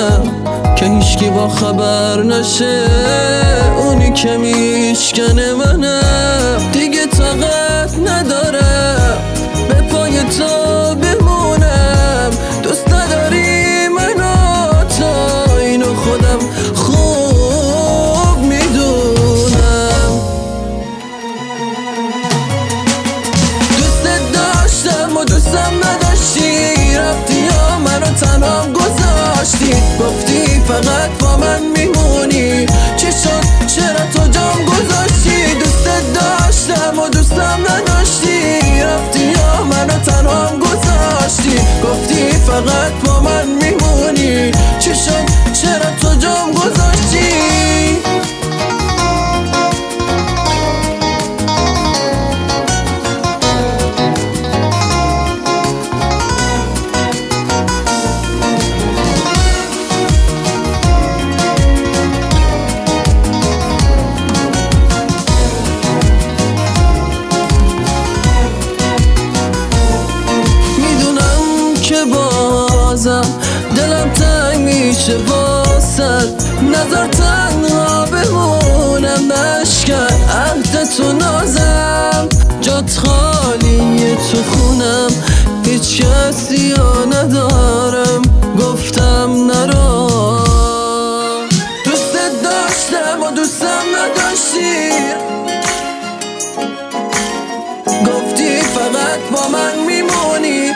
میمونم که هیچکی با خبر نشه. اونی که میشکنه منم، دیگه طاقت ندارم به پای تو بمونم. دوست نداری منو، تا اینو خودم خوب میدونم. دوست داشتم و دوستم نداشتی، رفتی یا منو تنهام گذاشتی. گفتی فقط با من میمونی، چی شد چرا تو جام گذاشتی؟ دوست داشتم و دوستم نداشتی، رفتی یا منو تنهام گذاشتی. گفتی فقط با من میمونی، چی شد چرا تو جام گذاشتی؟ دلم تنگ میشه واسد، نظر تنها بمونم. نشکن عهدتو نازم، جات خالیه تو خونم، هیچ کسی ها ندارم. گفتم نرو، دوست داشتم و دوستم نداشتی. گفتی فقط با من میمونی،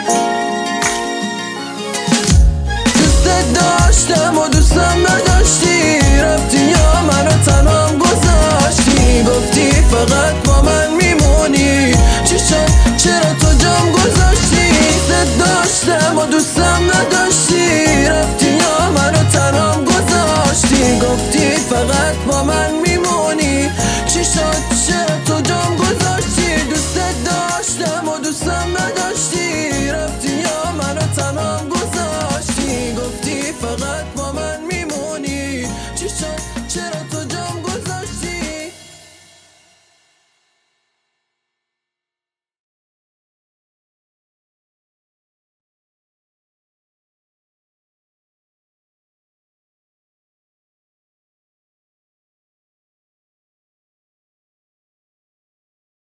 داشتم و دوستم نداشتی، رفتی یا منو تنهام گذاشتی. گفتی فقط با من میمونی، چی شد چرا تو جام گذاشتی؟ داشتم و دوستم